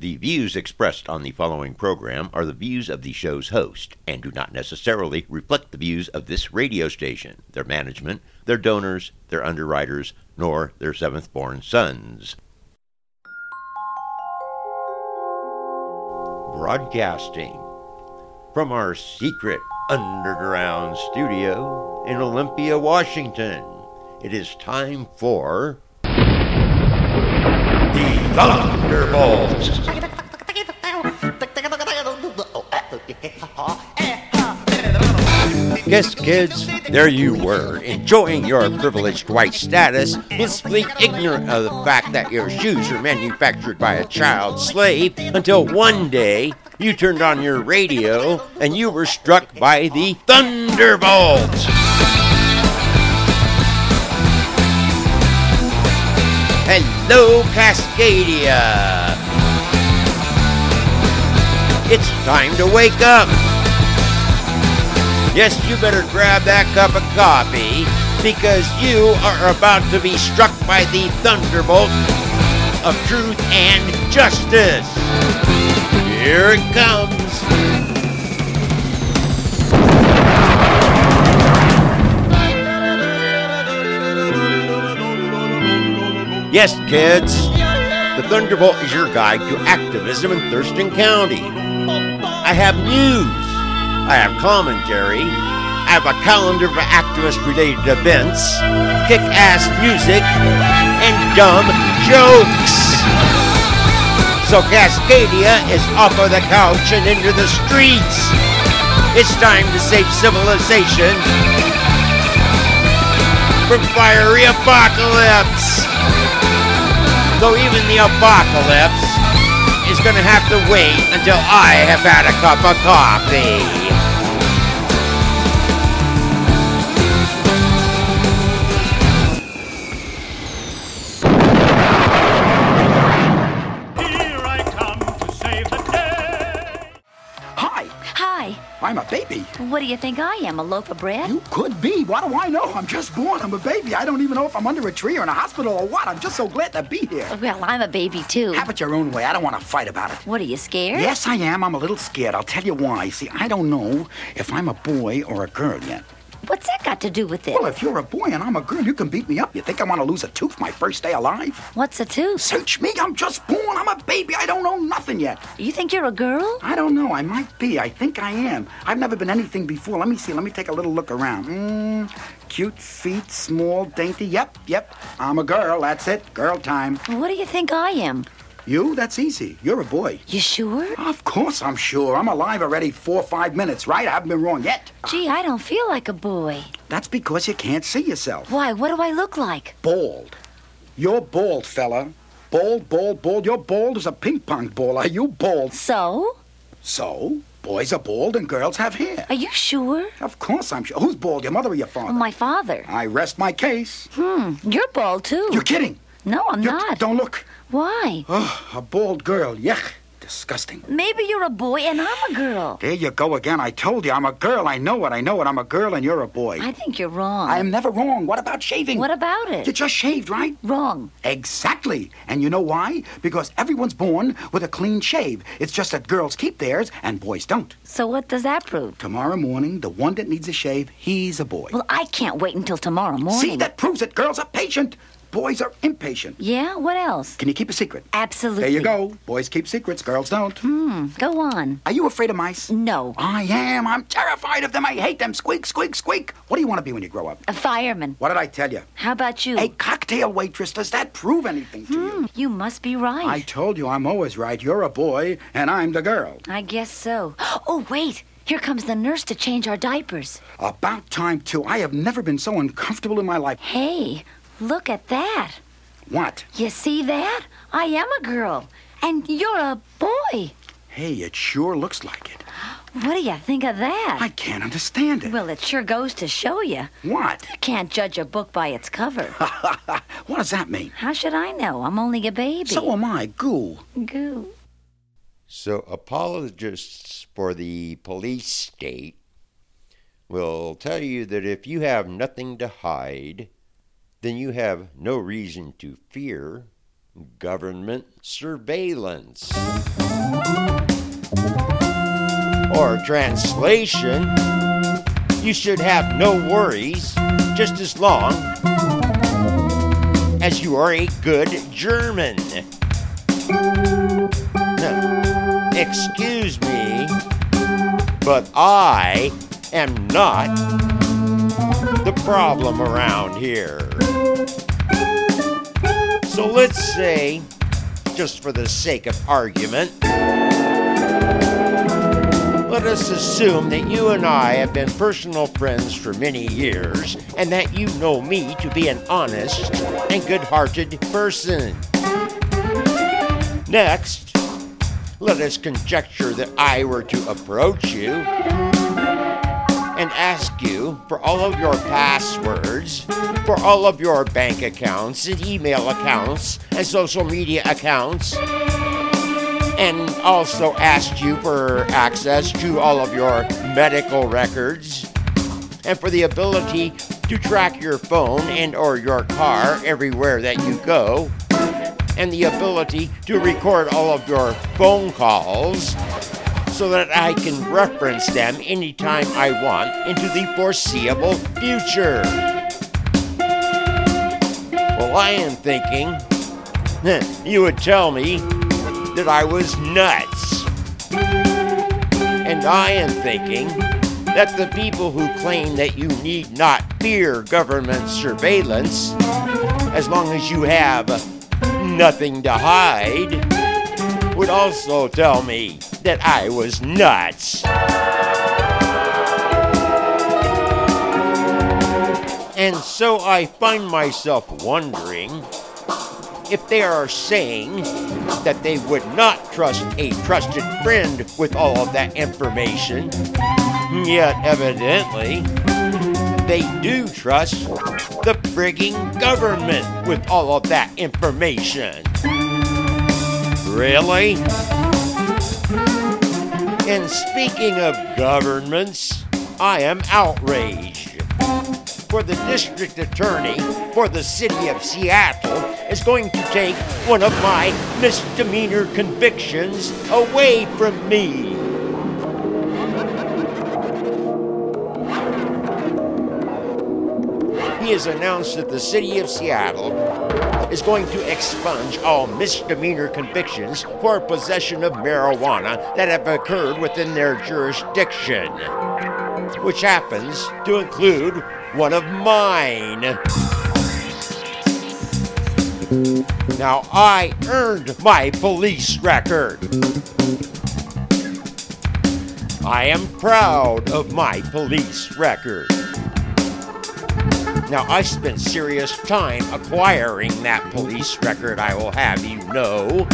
The views expressed on the following program are the views of the show's host and do not necessarily reflect the views of this radio station, their management, their donors, their underwriters, nor their seventh-born sons. Broadcasting from our secret underground studio in Olympia, Washington, it is time for the Thunderbolts. Yes, kids, there you were, enjoying your privileged white status, blissfully ignorant of the fact that your shoes are manufactured by a child slave, until one day you turned on your radio and you were struck by the Thunderbolts. Hello, Cascadia. It's time to wake up. Yes, you better grab that cup of coffee, because you are about to be struck by the thunderbolt of truth and justice. Here it comes. Yes, kids, the Thunderbolt is your guide to activism in Thurston County. I have news. I have commentary. I have a calendar of activist-related events, kick-ass music, and dumb jokes. So Cascadia is off of the couch and into the streets. It's time to save civilization from fiery apocalypse. Though even the apocalypse is going to have to wait until I have had a cup of coffee. I'm a baby. What do you think I am, a loaf of bread? You could be. What do I know? I'm just born. I'm a baby. I don't even know if I'm under a tree or in a hospital or what. I'm just so glad to be here. Well, I'm a baby, too. Have it your own way. I don't want to fight about it. What, are you scared? Yes, I am. I'm a little scared. I'll tell you why. See, I don't know if I'm a boy or a girl yet. What's that got to do with it? Well, if you're a boy and I'm a girl, you can beat me up. You think I want to lose a tooth my first day alive? What's a tooth? Search me. I'm just born. I'm a baby. I don't know nothing yet. You think you're a girl? I don't know. I might be. I think I am. I've never been anything before. Let me see. Let me take a little look around. Cute feet, small, dainty. Yep. I'm a girl. That's it. Girl time. What do you think I am? You? That's easy. You're a boy. You sure? Of course I'm sure. I'm alive already 4 or 5 minutes, right? I haven't been wrong yet. Gee, I don't feel like a boy. That's because you can't see yourself. Why? What do I look like? Bald. You're bald, fella. Bald. You're bald as a ping pong ball. Are you bald? So? So? Boys are bald and girls have hair. Are you sure? Of course I'm sure. Who's bald, your mother or your father? My father. I rest my case. You're bald, too. You're kidding. No, I'm not. Don't look. Why? Oh, a bald girl. Yuck. Disgusting. Maybe you're a boy and I'm a girl. There you go again. I told you I'm a girl. I know it. I'm a girl and you're a boy. I think you're wrong. I am never wrong. What about shaving? What about it? You just shaved, right? Wrong. Exactly. And you know why? Because everyone's born with a clean shave. It's just that girls keep theirs and boys don't. So what does that prove? Tomorrow morning, the one that needs a shave, he's a boy. Well, I can't wait until tomorrow morning. See, that proves it. Girls are patient. Boys are impatient. Yeah? What else? Can you keep a secret? Absolutely. There you go. Boys keep secrets. Girls don't. Go on. Are you afraid of mice? No. I am. I'm terrified of them. I hate them. Squeak, squeak, squeak. What do you want to be when you grow up? A fireman. What did I tell you? How about you? A cocktail waitress. Does that prove anything to you? You must be right. I told you I'm always right. You're a boy, and I'm the girl. I guess so. Oh, wait. Here comes the nurse to change our diapers. About time, too. I have never been so uncomfortable in my life. Hey, look at that. What? You see that? I am a girl, and you're a boy. Hey, it sure looks like it. What do you think of that? I can't understand it. Well, it sure goes to show you. What? You can't judge a book by its cover. What does that mean? How should I know? I'm only a baby. So am I. Goo. Goo. So apologists for the police state will tell you that if you have nothing to hide, then you have no reason to fear, government surveillance. Or translation, you should have no worries just as long as you are a good German. Excuse me, but I am not the problem around here. So let's say, just for the sake of argument, let us assume that you and I have been personal friends for many years and that you know me to be an honest and good-hearted person. Next, let us conjecture that I were to approach you and ask you for all of your passwords, for all of your bank accounts and email accounts and social media accounts, and also asked you for access to all of your medical records and for the ability to track your phone and or your car everywhere that you go, and the ability to record all of your phone calls so that I can reference them anytime I want into the foreseeable future. Well, I am thinking you would tell me that I was nuts. And I am thinking that the people who claim that you need not fear government surveillance as long as you have nothing to hide would also tell me that I was nuts. And so I find myself wondering if they are saying that they would not trust a trusted friend with all of that information, yet evidently they do trust the frigging government with all of that information. Really? And speaking of governments, I am outraged. For the district attorney for the city of Seattle is going to take one of my misdemeanor convictions away from me. He has announced that the city of Seattle is going to expunge all misdemeanor convictions for possession of marijuana that have occurred within their jurisdiction, which happens to include one of mine. Now, I earned my police record. I am proud of my police record. Now, I spent serious time acquiring that police record, I will have you know.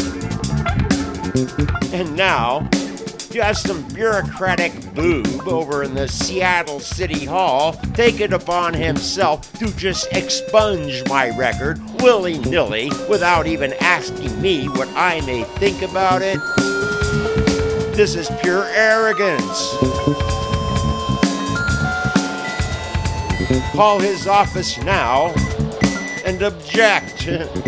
And now, you have some bureaucratic boob over in the Seattle City Hall take it upon himself to just expunge my record willy-nilly without even asking me what I may think about it. This is pure arrogance. Call his office now and object.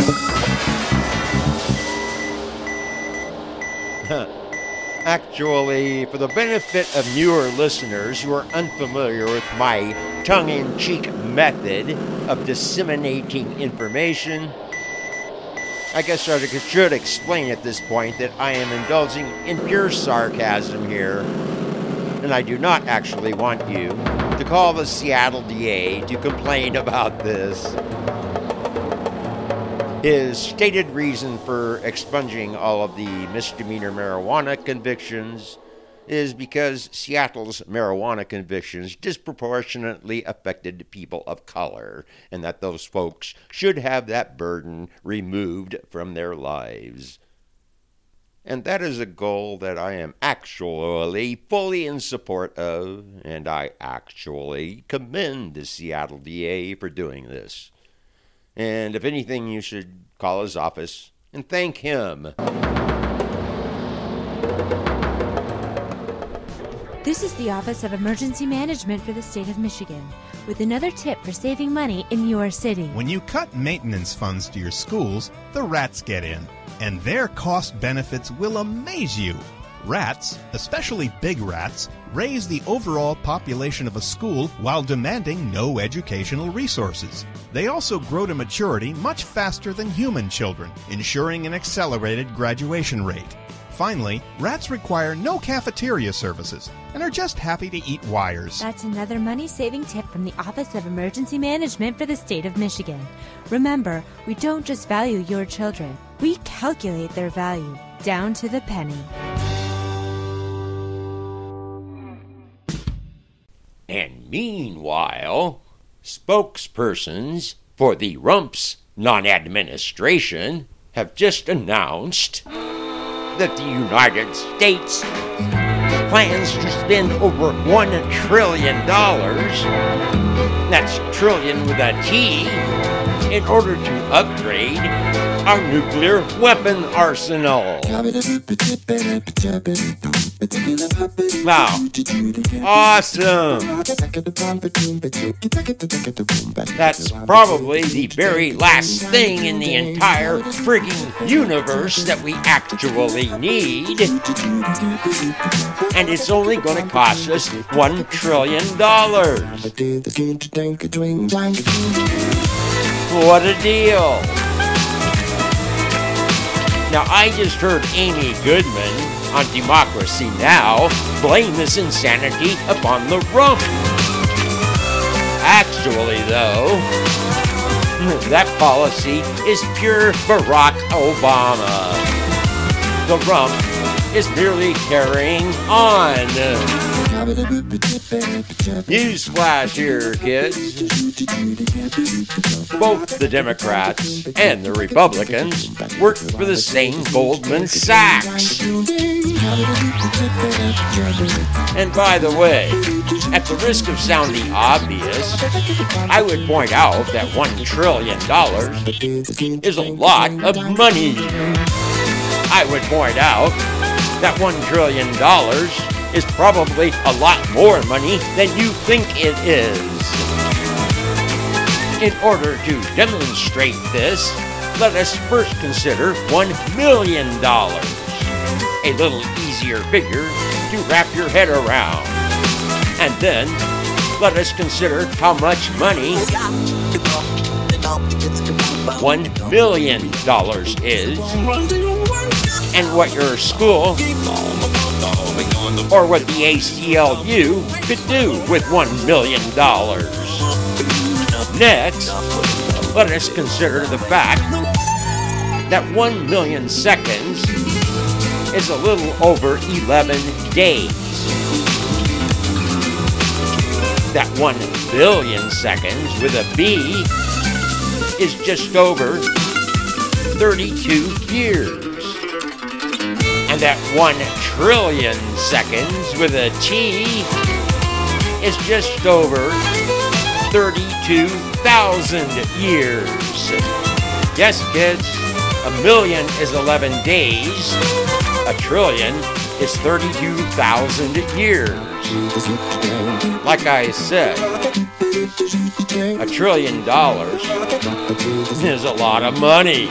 Actually, for the benefit of newer listeners who are unfamiliar with my tongue-in-cheek method of disseminating information, I guess I should explain at this point that I am indulging in pure sarcasm here, and I do not actually want you to call the Seattle DA to complain about this. His stated reason for expunging all of the misdemeanor marijuana convictions is because Seattle's marijuana convictions disproportionately affected people of color, and that those folks should have that burden removed from their lives. And that is a goal that I am actually fully in support of, and I actually commend the Seattle DA for doing this. And if anything, you should call his office and thank him. This is the Office of Emergency Management for the state of Michigan, with another tip for saving money in your city. When you cut maintenance funds to your schools, the rats get in, and their cost benefits will amaze you. Rats, especially big rats, raise the overall population of a school while demanding no educational resources. They also grow to maturity much faster than human children, ensuring an accelerated graduation rate. Finally, rats require no cafeteria services and are just happy to eat wires. That's another money-saving tip from the Office of Emergency Management for the state of Michigan. Remember, we don't just value your children. We calculate their value down to the penny. And meanwhile, spokespersons for the Rumps non-administration have just announced that the United States plans to spend over $1 trillion, that's trillion with a T, in order to upgrade our nuclear weapon arsenal. Wow. Awesome. That's probably the very last thing in the entire frigging universe that we actually need. And it's only going to cost us $1 trillion. What a deal. Now, I just heard Amy Goodman on Democracy Now! Blame this insanity upon the rump. Actually, though, that policy is pure Barack Obama. The rump is merely carrying on. Newsflash here, kids. Both the Democrats and the Republicans work for the same Goldman Sachs. And by the way, at the risk of sounding obvious, I would point out that $1 trillion is a lot of money. I would point out that $1 trillion is probably a lot more money than you think it is. In order to demonstrate this, let us first consider $1 million. A little easier figure to wrap your head around. And then, let us consider how much money $1 million is, and what your school or what the ACLU could do with $1 million. Next, let us consider the fact that 1 million seconds is a little over 11 days. That 1 billion seconds with a B is just over 32 years. And that 1 trillion seconds with a T is just over 32,000 years. Yes, kids, a million is 11 days. A trillion is 32,000 years. Like I said, $1 trillion is a lot of money.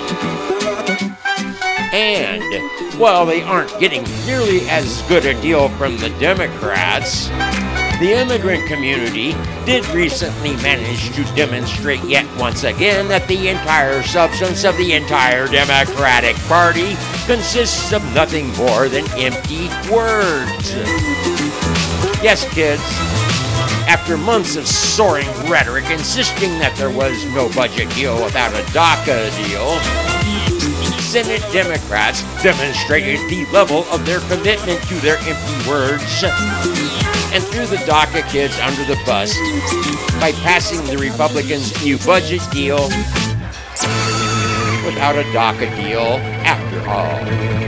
And while they aren't getting nearly as good a deal from the Democrats, the immigrant community did recently manage to demonstrate yet once again that the entire substance of the entire Democratic Party consists of nothing more than empty words. Yes, kids, after months of soaring rhetoric insisting that there was no budget deal without a DACA deal, Senate Democrats demonstrated the level of their commitment to their empty words and threw the DACA kids under the bus by passing the Republicans' new budget deal without a DACA deal after all.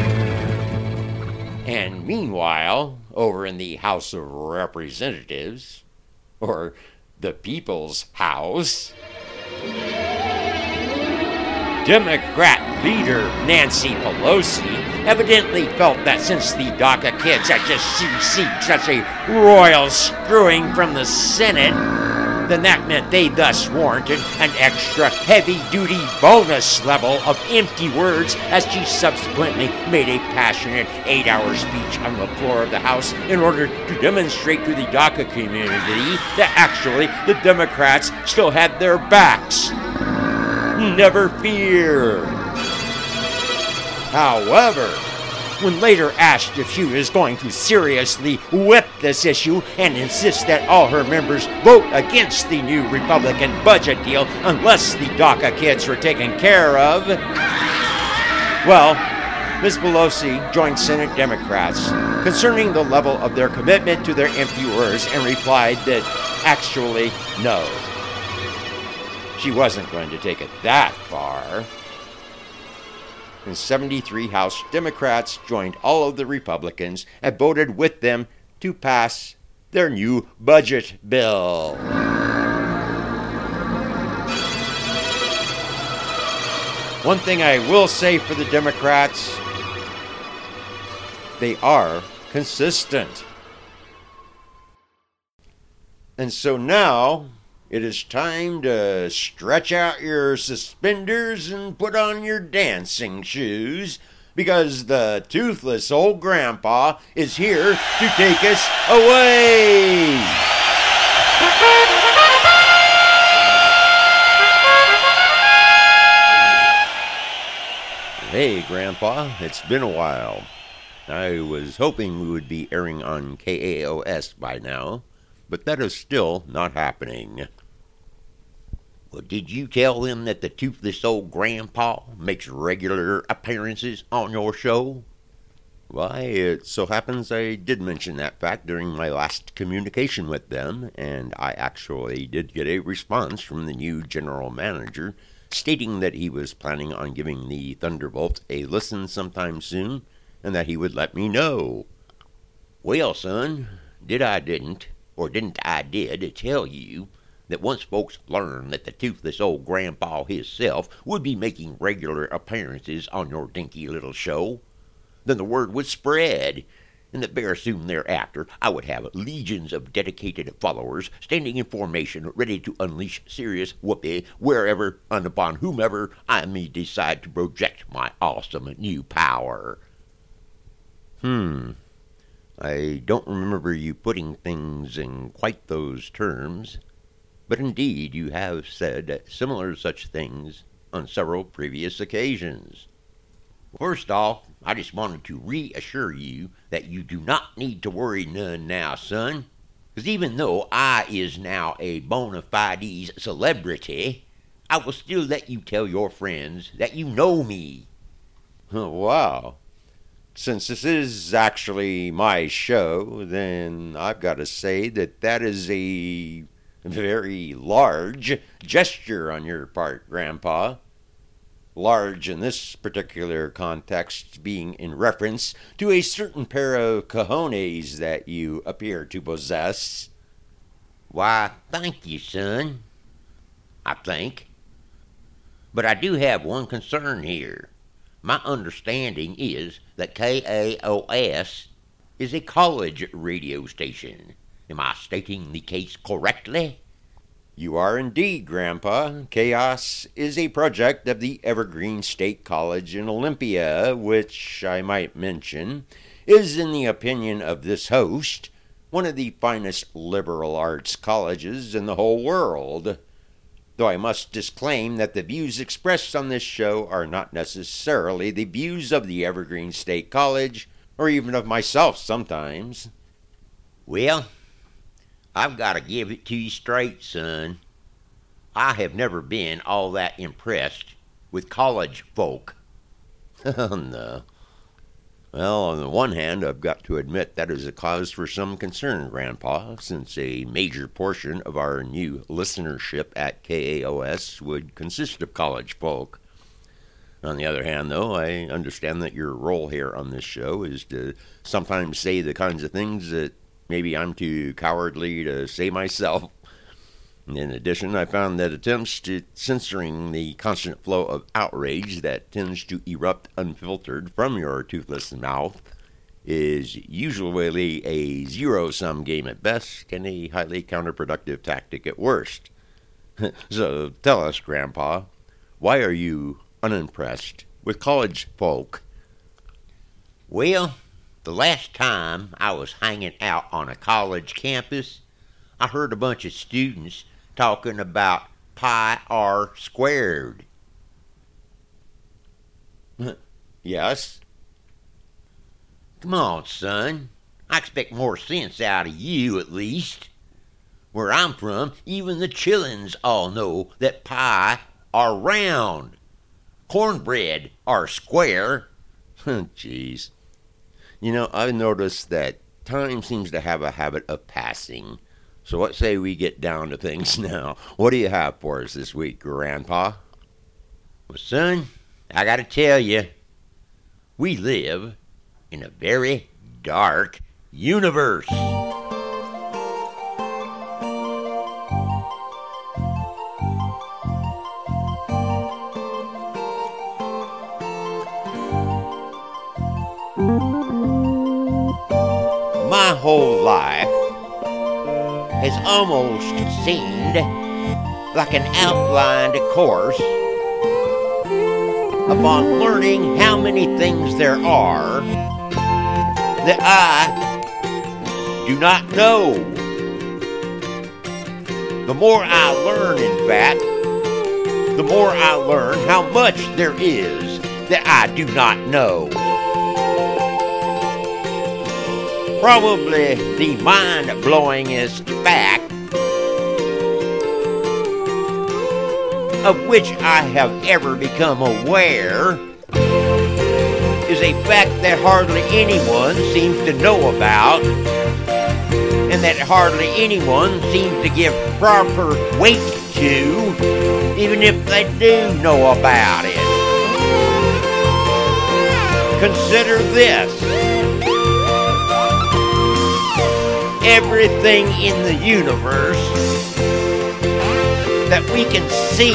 And meanwhile, over in the House of Representatives, or the People's House, Democrat leader Nancy Pelosi evidently felt that since the DACA kids had just received such a royal screwing from the Senate, then that meant they thus warranted an extra heavy-duty bonus level of empty words as she subsequently made a passionate 8-hour speech on the floor of the House in order to demonstrate to the DACA community that actually the Democrats still had their backs. Never fear. However, when later asked if she was going to seriously whip this issue and insist that all her members vote against the new Republican budget deal unless the DACA kids were taken care of, well, Ms. Pelosi joined Senate Democrats concerning the level of their commitment to their empty words and replied that actually, no. She wasn't going to take it that far. And 73 House Democrats joined all of the Republicans and voted with them to pass their new budget bill. One thing I will say for the Democrats, they are consistent. And so now it is time to stretch out your suspenders and put on your dancing shoes, because the toothless old grandpa is here to take us away. Hey, Grandpa, it's been a while. I was hoping we would be airing on KAOS by now, but that is still not happening. Well, did you tell them that the toothless old grandpa makes regular appearances on your show? Why, it so happens I did mention that fact during my last communication with them, and I actually did get a response from the new general manager stating that he was planning on giving the Thunderbolt a listen sometime soon, and that he would let me know. Well, son, didn't I did tell you that once folks learned that the toothless old grandpa himself would be making regular appearances on your dinky little show, then the word would spread, and that very soon thereafter I would have legions of dedicated followers standing in formation ready to unleash serious whoopee wherever and upon whomever I may decide to project my awesome new power. I don't remember you putting things in quite those terms, but indeed you have said similar such things on several previous occasions. First off, I just wanted to reassure you that you do not need to worry none now, son, because even though I is now a bona fide celebrity, I will still let you tell your friends that you know me. Oh, wow. Since this is actually my show, then I've got to say that is a very large gesture on your part, Grandpa. Large in this particular context being in reference to a certain pair of cojones that you appear to possess. Why, thank you, son. I think. But I do have one concern here. My understanding is that KAOS is a college radio station. Am I stating the case correctly? You are indeed, Grandpa. KAOS is a project of the Evergreen State College in Olympia, which, I might mention, is, in the opinion of this host, one of the finest liberal arts colleges in the whole world. Though I must disclaim that the views expressed on this show are not necessarily the views of the Evergreen State College, or even of myself sometimes. Well, I've got to give it to you straight, son. I have never been all that impressed with college folk. Oh, no. Well, on the one hand, I've got to admit that is a cause for some concern, Grandpa, since a major portion of our new listenership at KAOS would consist of college folk. On the other hand, though, I understand that your role here on this show is to sometimes say the kinds of things that maybe I'm too cowardly to say myself. In addition, I found that attempts to censoring the constant flow of outrage that tends to erupt unfiltered from your toothless mouth is usually a zero-sum game at best and a highly counterproductive tactic at worst. So tell us, Grandpa, why are you unimpressed with college folk? Well, the last time I was hanging out on a college campus, I heard a bunch of students talking about pi r squared. Yes? Come on, son. I expect more sense out of you, at least. Where I'm from, even the chillins all know that pie are round. Cornbread are square. Jeez. You know, I've noticed that time seems to have a habit of passing. So what say we get down to things now? What do you have for us this week, Grandpa? Well, son, I gotta tell you, we live in a very dark universe. My whole life has almost seemed like an outlined course upon learning how many things there are that I do not know. The more I learn, in fact, the more I learn how much there is that I do not know. Probably the mind-blowingest fact of which I have ever become aware is a fact that hardly anyone seems to know about, and that hardly anyone seems to give proper weight to, even if they do know about it. Consider this. Everything in the universe that we can see,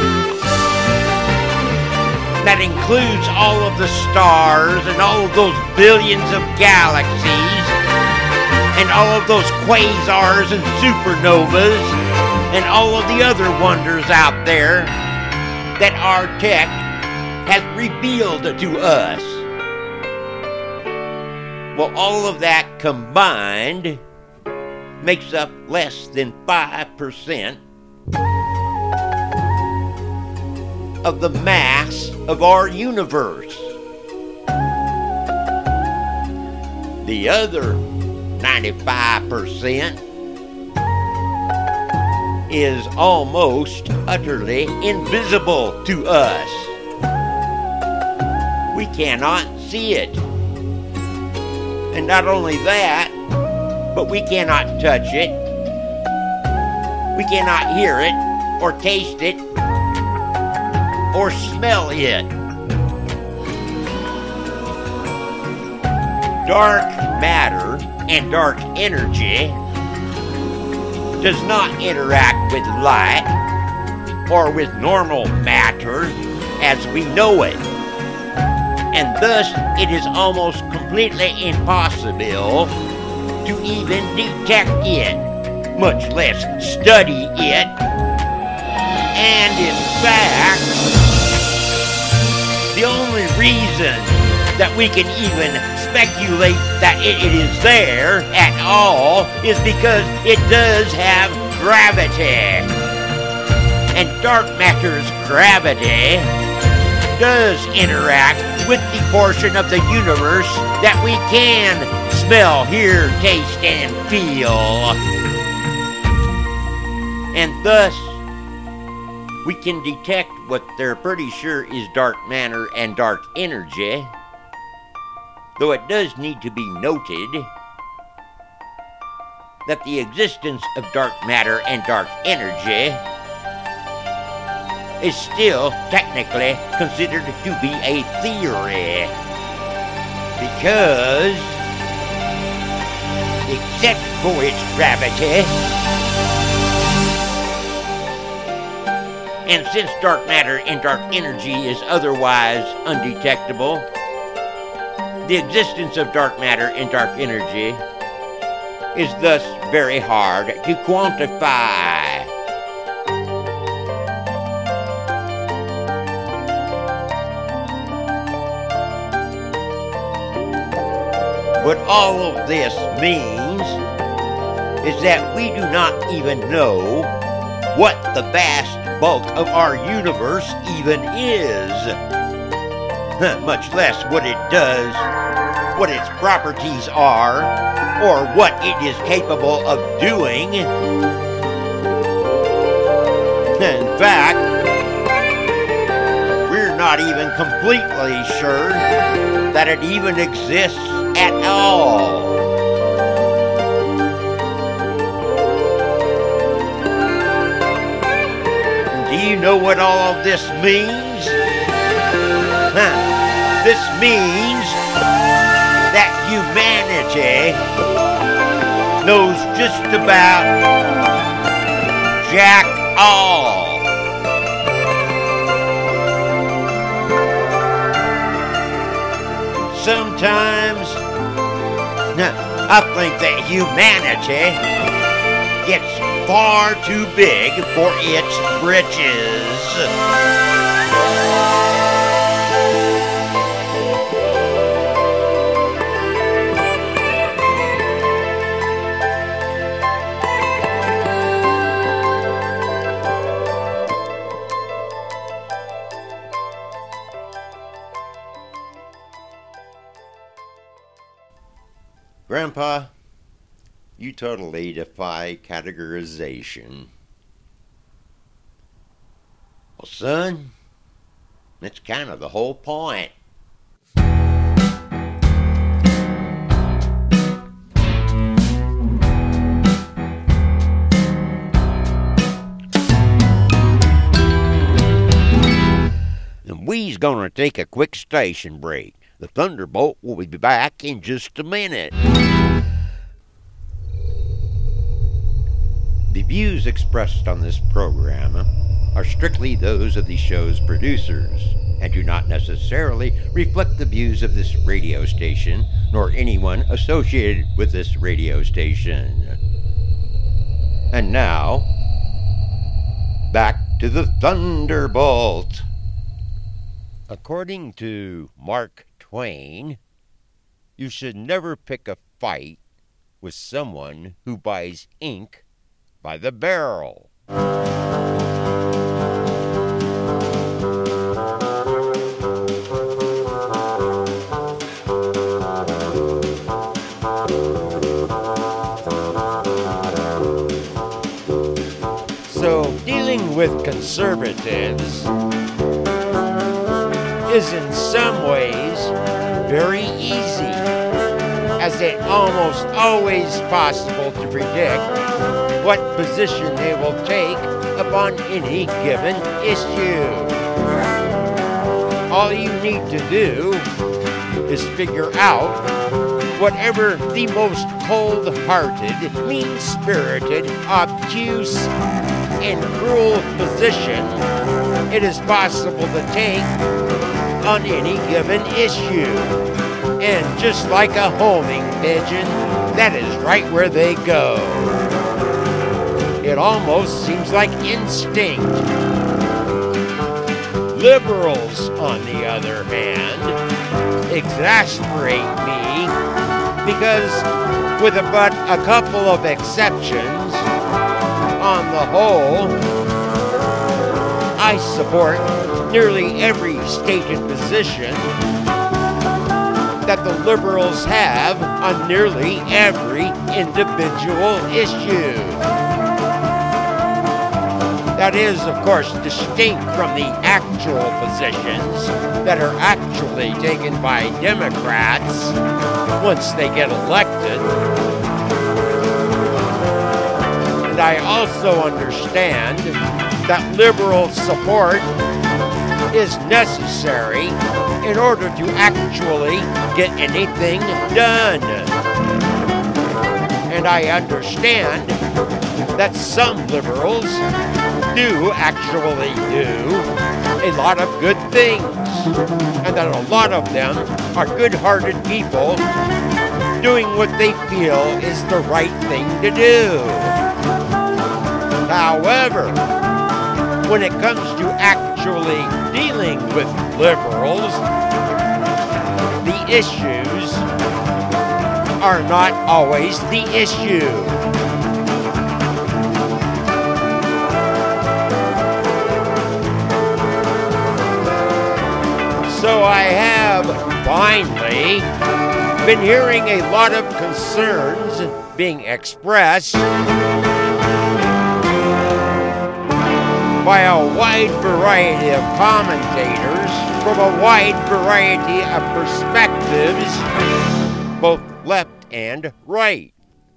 that includes all of the stars and all of those billions of galaxies and all of those quasars and supernovas and all of the other wonders out there that our tech has revealed to us. Well, all of that combined makes up less than 5% of the mass of our universe. The other 95% is almost utterly invisible to us. We cannot see it. And not only that, but we cannot touch it, we cannot hear it, or taste it, or smell it. Dark matter and dark energy does not interact with light or with normal matter as we know it. And thus, it is almost completely impossible to even detect it, much less study it. And in fact, the only reason that we can even speculate that it is there at all is because it does have gravity. And dark matter's gravity does interact with the portion of the universe that we can smell, hear, taste, and feel. And thus, we can detect what they're pretty sure is dark matter and dark energy, though it does need to be noted that the existence of dark matter and dark energy is still technically considered to be a theory, because except for its gravity, And since dark matter and dark energy is otherwise undetectable, the existence of dark matter and dark energy is thus very hard to quantify. What all of this means is that we do not even know what the vast bulk of our universe even is, much less what it does, what its properties are, or what it is capable of doing. In fact, we're not even completely sure that it even exists at all. Do you know what all of this means? This means that humanity knows just about jack all. Sometimes I think that humanity gets far too big for its britches. Grandpa, you totally defy categorization. Well, son, that's kind of the whole point. And we's gonna take a quick station break. The Thunderbolt will be back in just a minute. The views expressed on this program are strictly those of the show's producers and do not necessarily reflect the views of this radio station nor anyone associated with this radio station. And now, back to the Thunderbolt. According to Mark Twain, you should never pick a fight with someone who buys ink by the barrel. So, dealing with conservatives is in some ways very easy, as it's almost always possible to predict what position they will take upon any given issue. All you need to do is figure out whatever the most cold-hearted, mean-spirited, obtuse, and cruel position it is possible to take on any given issue. And just like a homing pigeon, that is right where they go. It almost seems like instinct. Liberals, on the other hand, exasperate me because, with but a couple of exceptions, on the whole, I support nearly every stated position that the liberals have on nearly every individual issue. That is, of course, distinct from the actual positions that are actually taken by Democrats once they get elected. And I also understand that liberal support is necessary in order to actually get anything done. And I understand that some liberals do actually do a lot of good things, and that a lot of them are good-hearted people doing what they feel is the right thing to do. However, when it comes to actually dealing with liberals, the issues are not always the issue. So I have finally been hearing a lot of concerns being expressed by a wide variety of commentators from a wide variety of perspectives, both left and right,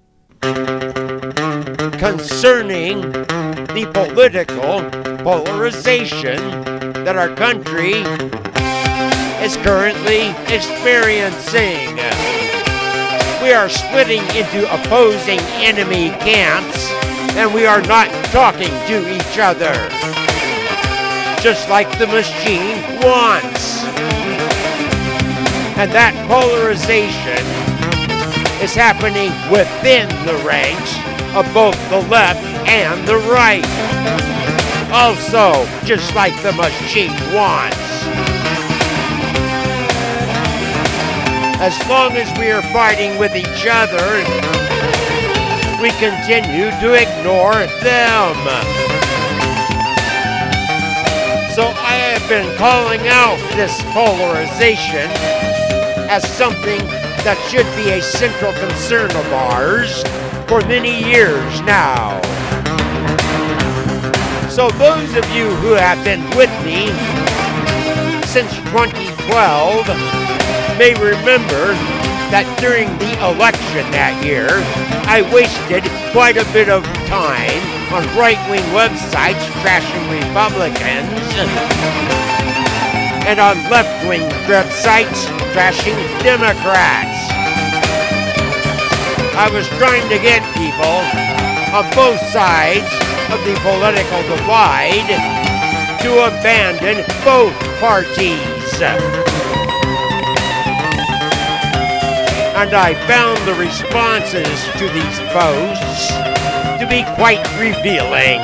concerning the political polarization that our country is currently experiencing. We are splitting into opposing enemy camps, and we are not talking to each other, just like the machine wants. And that polarization is happening within the ranks of both the left and the right. Also, just like the machine wants. As long as we are fighting with each other, we continue to ignore them. So I have been calling out this polarization as something that should be a central concern of ours for many years now. So those of you who have been with me since 2012 may remember that during the election that year, I wasted quite a bit of time on right-wing websites trashing Republicans and on left-wing websites trashing Democrats. I was trying to get people on both sides of the political divide to abandon both parties. And I found the responses to these posts to be quite revealing.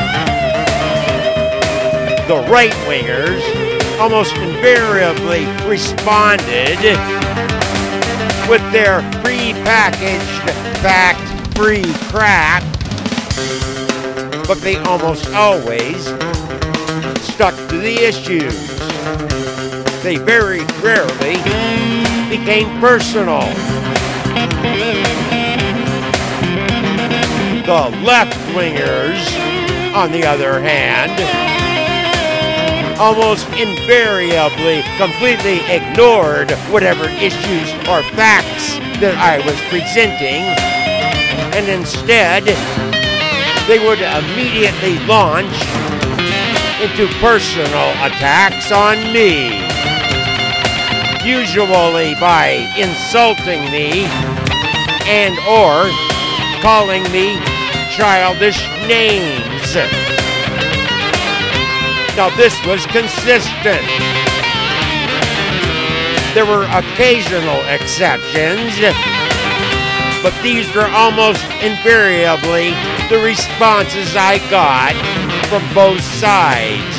The right-wingers almost invariably responded with their pre-packaged, fact-free crap, but they almost always stuck to the issues. They very rarely became personal. The left-wingers, on the other hand, almost invariably completely ignored whatever issues or facts that I was presenting, and instead they would immediately launch into personal attacks on me, usually by insulting me and or calling me childish names. Now this was consistent. There were occasional exceptions, but these were almost invariably the responses I got from both sides.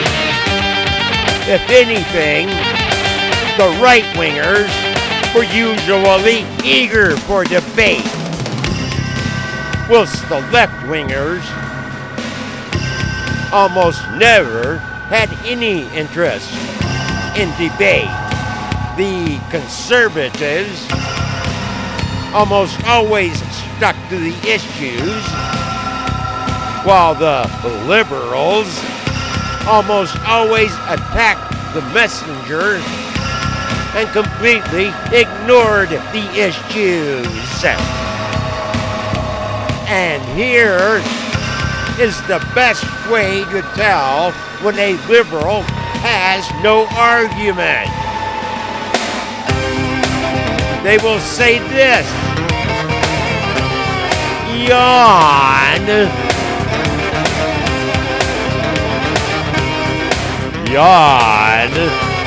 If anything, the right-wingers were usually eager for debate, whilst the left-wingers almost never had any interest in debate. The conservatives almost always stuck to the issues, while the liberals almost always attacked the messenger and completely ignored the issues. And here is the best way to tell when a liberal has no argument. They will say this: yawn. Yawn.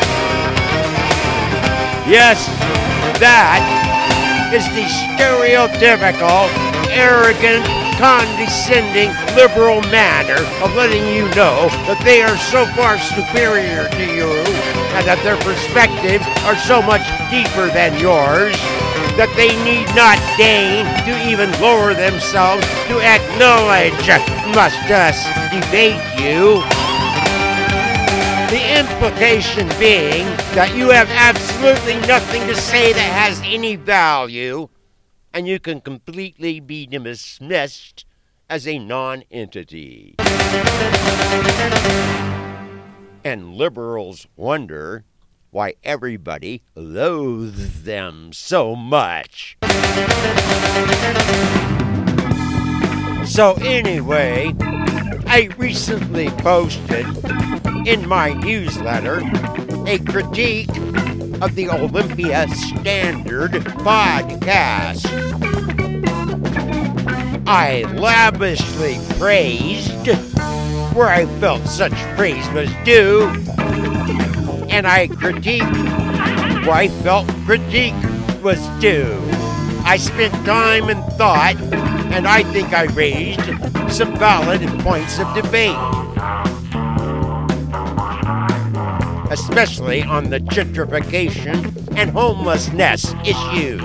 Yes, that is the stereotypical, arrogant, condescending, liberal manner of letting you know that they are so far superior to you and that their perspectives are so much deeper than yours that they need not deign to even lower themselves to acknowledge must us debate you. The implication being that you have absolutely nothing to say that has any value, and you can completely be dismissed as a non-entity. And liberals wonder why everybody loathes them so much. So anyway, I recently posted in my newsletter a critique of the Olympia Standard podcast. I lavishly praised where I felt such praise was due, and I critiqued where I felt critique was due. I spent time and thought, and I think I raised some valid points of debate, especially on the gentrification and homelessness issues.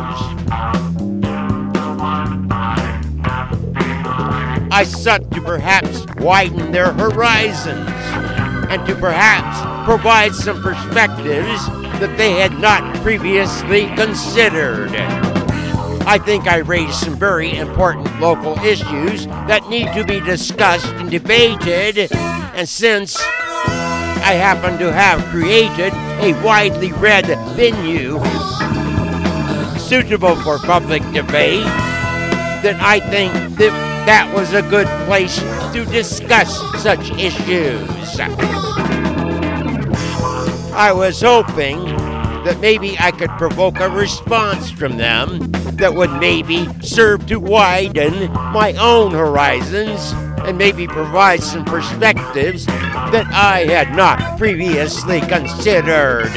I sought to perhaps widen their horizons and to perhaps provide some perspectives that they had not previously considered. I think I raised some very important local issues that need to be discussed and debated, and since I happen to have created a widely read venue suitable for public debate, then I think that was a good place to discuss such issues. I was hoping that maybe I could provoke a response from them that would maybe serve to widen my own horizons and maybe provide some perspectives that I had not previously considered.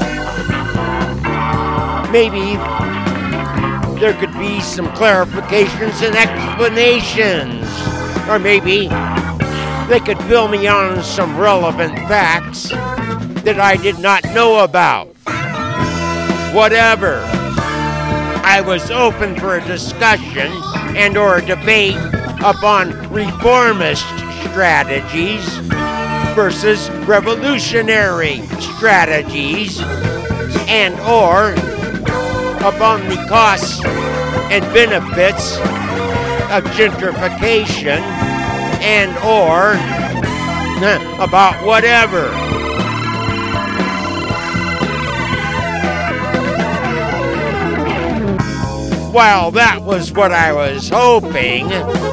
Maybe there could be some clarifications and explanations, or maybe they could fill me on some relevant facts that I did not know about. Whatever. I was open for a discussion and or a debate upon reformist strategies versus revolutionary strategies, and or upon the costs and benefits of gentrification, and or about whatever. Well, that was what I was hoping.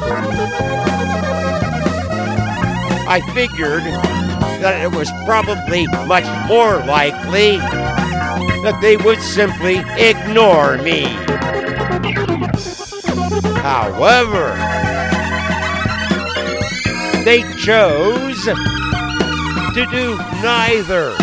I figured that it was probably much more likely that they would simply ignore me. However, they chose to do neither.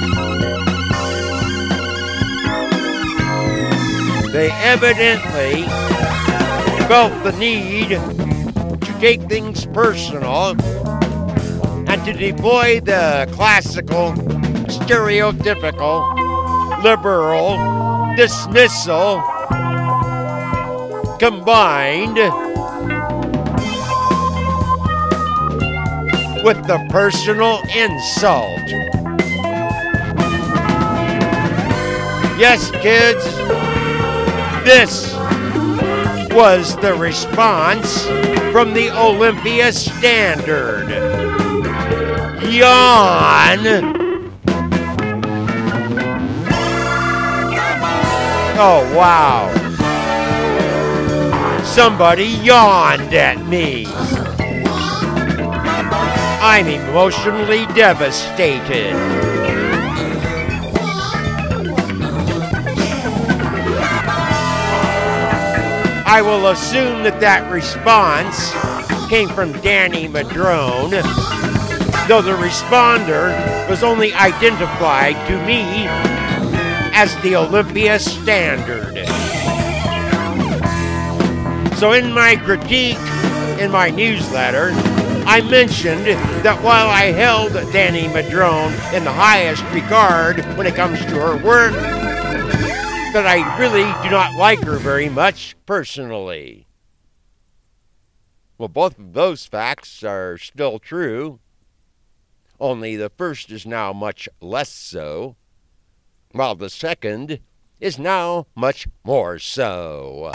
They evidently felt the need to take things personal and to deploy the classical, stereotypical, liberal dismissal combined with the personal insult. Yes, kids, this was the response from the Olympia Standard. Yawn. Oh, wow. Somebody yawned at me. I'm emotionally devastated. I will assume that response came from Danny Madrone, though the responder was only identified to me as the Olympia Standard. So in my critique, in my newsletter, I mentioned that while I held Danny Madrone in the highest regard when it comes to her work, that I really do not like her very much personally. Well, both of those facts are still true, only the first is now much less so, while the second is now much more so.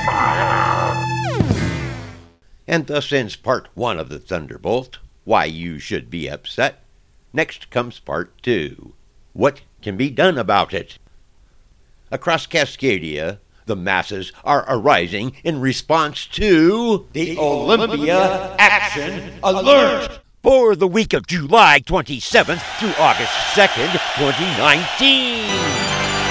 And thus ends part 1 of the Thunderbolt, Why You Should Be Upset. Next comes part 2, What Can Be Done About It? Across Cascadia, the masses are arising in response to the Olympia Action Alert for the week of July 27th through August 2nd, 2019.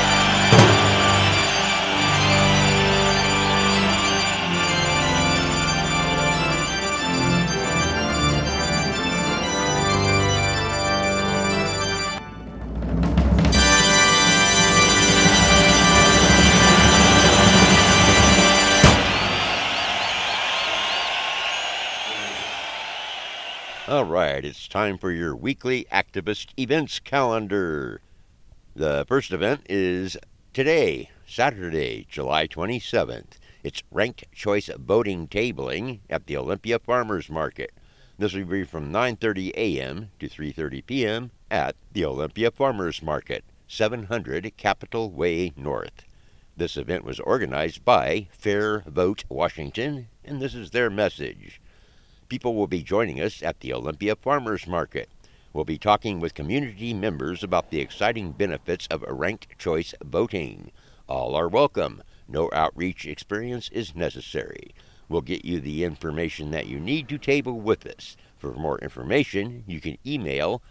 All right, it's time for your weekly activist events calendar. The first event is today, Saturday, July 27th. It's ranked choice voting tabling at the Olympia Farmers Market. This will be from 9:30 a.m. to 3:30 p.m. at the Olympia Farmers Market, 700 Capitol Way North. This event was organized by Fair Vote Washington, and this is their message. People will be joining us at the Olympia Farmers Market. We'll be talking with community members about the exciting benefits of ranked choice voting. All are welcome. No outreach experience is necessary. We'll get you the information that you need to table with us. For more information, you can email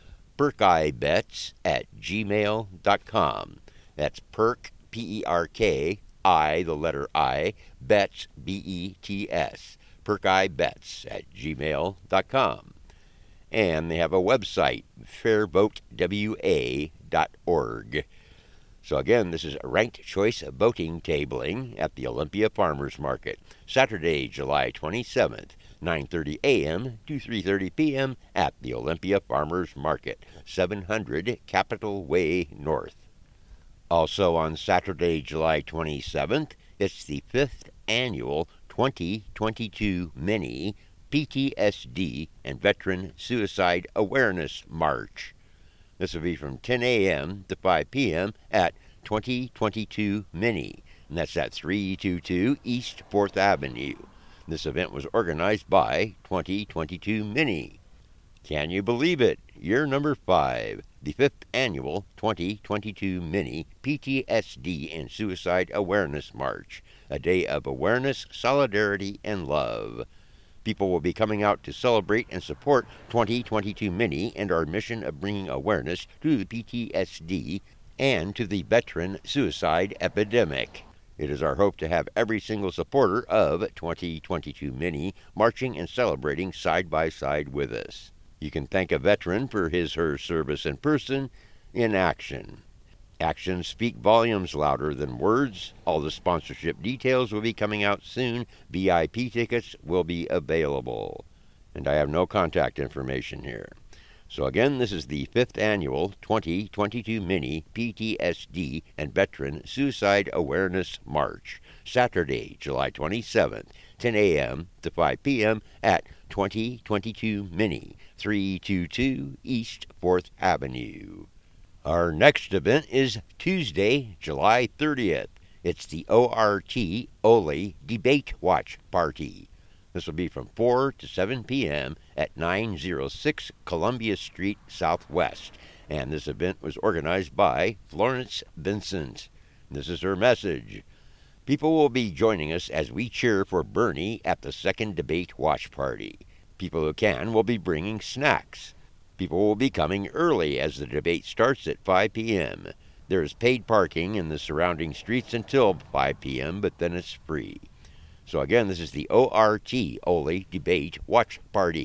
perkibets@gmail.com. That's perk, P-E-R-K-I, the letter I, bets, B-E-T-S. perkibets@gmail.com. And they have a website, fairvotewa.org. So again, this is ranked choice voting tabling at the Olympia Farmers Market, Saturday, July 27th, 9:30 a.m. to 3:30 p.m. at the Olympia Farmers Market, 700 Capitol Way North. Also on Saturday, July 27th, it's the 5th annual 2022 Mini PTSD and Veteran Suicide Awareness March. This will be from 10 a.m. to 5 p.m. at 2022 Mini, and that's at 322 East 4th Avenue. This event was organized by 2022 Mini. Can you believe it? Year number 5, the 5th annual 2022 Mini PTSD and Suicide Awareness March, a day of awareness, solidarity, and love. People will be coming out to celebrate and support 2022 Mini and our mission of bringing awareness to the PTSD and to the veteran suicide epidemic. It is our hope to have every single supporter of 2022 Mini marching and celebrating side by side with us. You can thank a veteran for his/her service in person, in action. Actions speak volumes louder than words. All the sponsorship details will be coming out soon. VIP tickets will be available. And I have no contact information here. So again, this is the 5th annual 2022 Mini PTSD and Veteran Suicide Awareness March, Saturday, July 27th, 10 a.m. to 5 p.m. at 2022 Mini, 322 East 4th Avenue. Our next event is Tuesday, July 30th. It's the ORT Ole Debate Watch Party. This will be from 4 to 7 p.m. at 906 Columbia Street Southwest. And this event was organized by Florence Vincent. This is her message. People will be joining us as we cheer for Bernie at the second debate watch party. People who can will be bringing snacks. People will be coming early as the debate starts at 5 p.m. There is paid parking in the surrounding streets until 5 p.m., but then it's free. So again, this is the ORT Ole Debate Watch Party,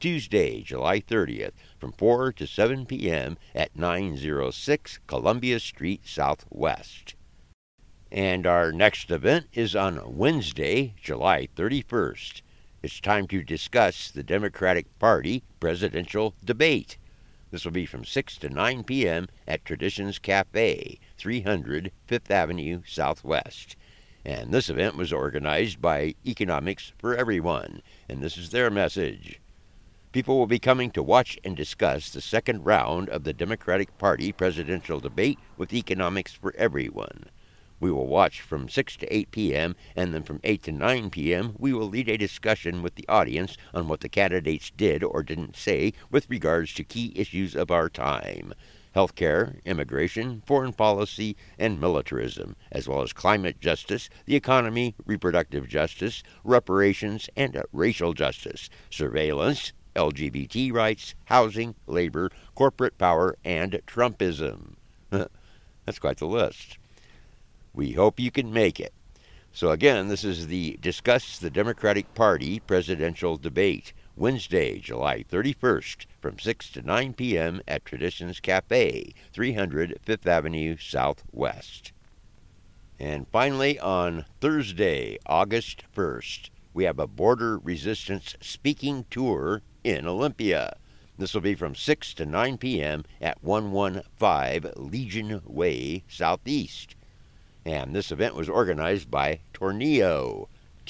Tuesday, July 30th, from 4 to 7 p.m. at 906 Columbia Street Southwest. And our next event is on Wednesday, July 31st. It's time to discuss the Democratic Party presidential debate. This will be from 6 to 9 p.m. at Traditions Cafe, 300 Fifth Avenue Southwest. And this event was organized by Economics for Everyone, and this is their message. People will be coming to watch and discuss the second round of the Democratic Party presidential debate with Economics for Everyone. We will watch from 6 to 8 p.m., and then from 8 to 9 p.m., we will lead a discussion with the audience on what the candidates did or didn't say with regards to key issues of our time: healthcare, immigration, foreign policy, and militarism, as well as climate justice, the economy, reproductive justice, reparations, and racial justice, surveillance, LGBT rights, housing, labor, corporate power, and Trumpism. That's quite the list. We hope you can make it. So again, this is the Discuss the Democratic Party presidential debate, Wednesday, July 31st, from 6 to 9 p.m. at Traditions Cafe, 300 Fifth Avenue Southwest. And finally, on Thursday, August 1st, we have a Border Resistance speaking tour in Olympia. This will be from 6 to 9 p.m. at 115 Legion Way Southeast. And this event was organized by Tornillo,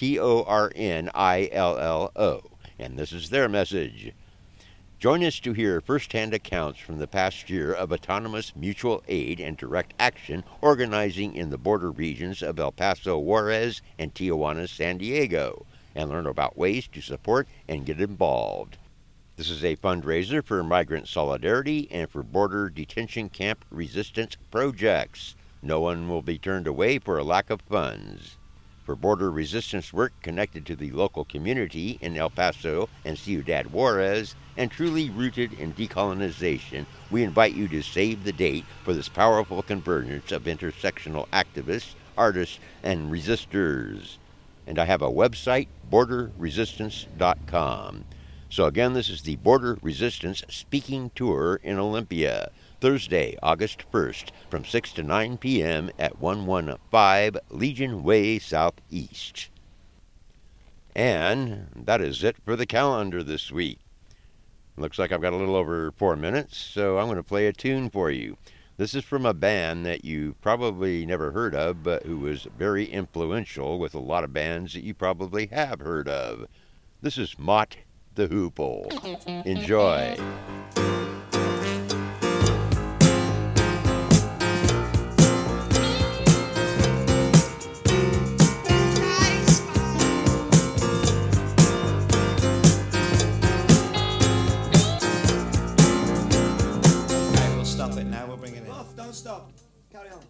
Tornillo, and this is their message. Join us to hear first-hand accounts from the past year of autonomous mutual aid and direct action organizing in the border regions of El Paso, Juarez, and Tijuana, San Diego, and learn about ways to support and get involved. This is a fundraiser for migrant solidarity and for border detention camp resistance projects. No one will be turned away for a lack of funds. For border resistance work connected to the local community in El Paso and Ciudad Juarez, and truly rooted in decolonization, we invite you to save the date for this powerful convergence of intersectional activists, artists, and resistors. And I have a website, borderresistance.com. So again, this is the Border Resistance Speaking Tour in Olympia, Thursday, August 1st, from 6 to 9 p.m. at 115 Legion Way Southeast. And that is it for the calendar this week. Looks like I've got a little over 4 minutes, so I'm going to play a tune for you. This is from a band that you probably never heard of, but who was very influential with a lot of bands that you probably have heard of. This is Mott the Hoople. Enjoy. Don't stop. Carry on.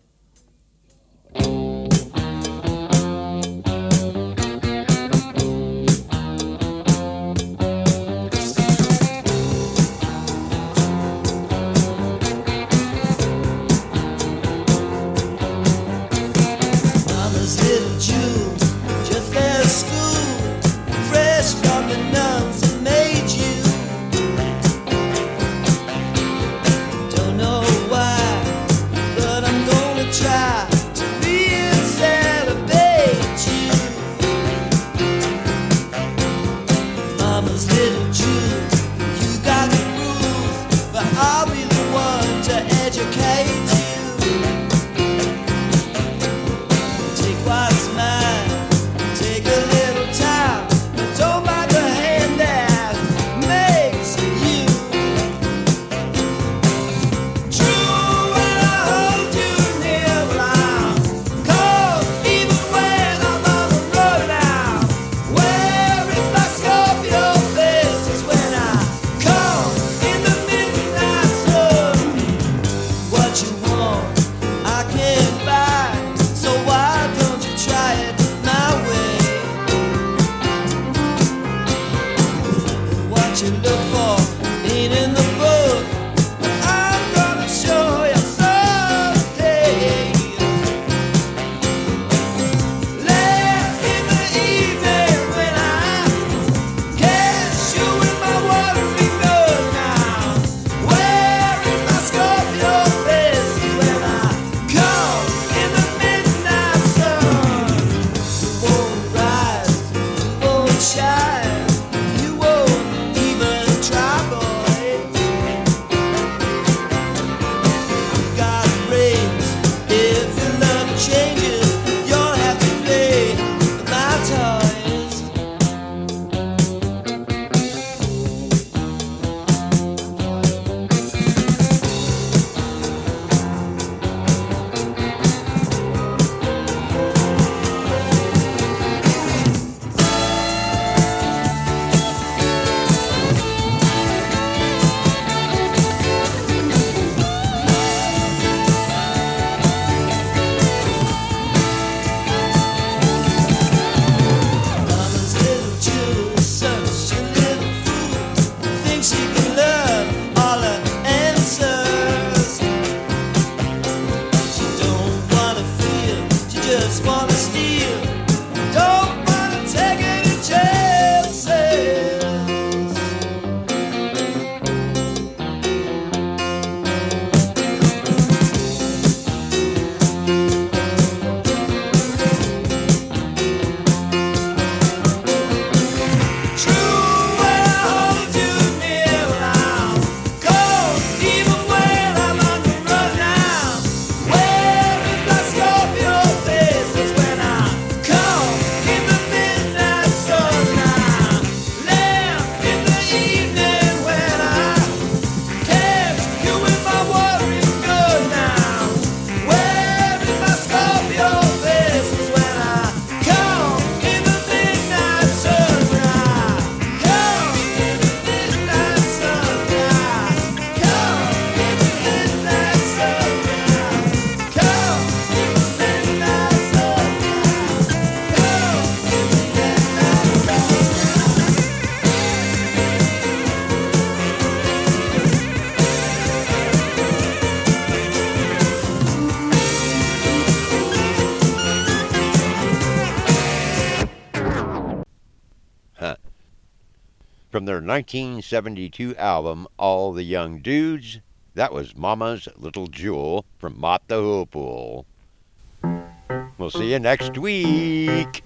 From their 1972 album, All the Young Dudes, that was Mama's Little Jewel from Mott the Hoopoe. We'll see you next week.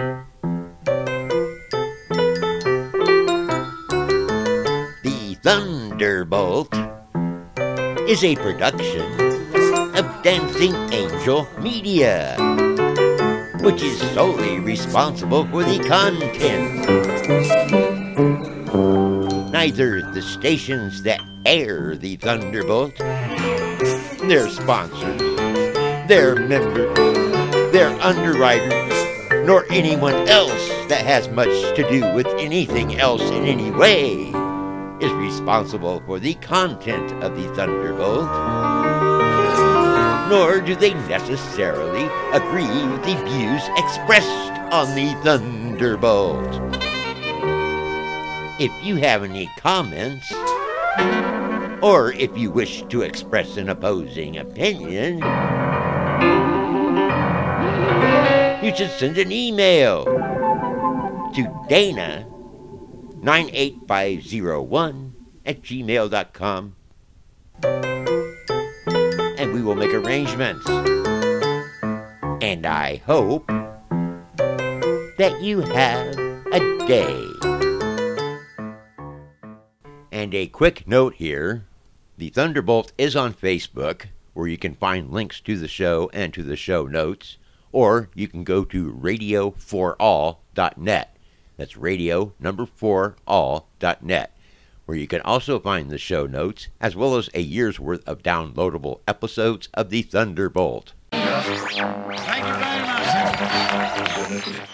The Thunderbolt is a production of Dancing Angel Media, which is solely responsible for the content. Neither the stations that air the Thunderbolt, their sponsors, their members, their underwriters, nor anyone else that has much to do with anything else in any way is responsible for the content of the Thunderbolt, nor do they necessarily agree with the views expressed on the Thunderbolt. If you have any comments, or if you wish to express an opposing opinion, you should send an email to Dana98501@gmail.com, and we will make arrangements. And I hope that you have a day. And a quick note here, the Thunderbolt is on Facebook, where you can find links to the show and to the show notes, or you can go to radio4all.net. That's radio4all.net, where you can also find the show notes, as well as a year's worth of downloadable episodes of the Thunderbolt. Thank you very much.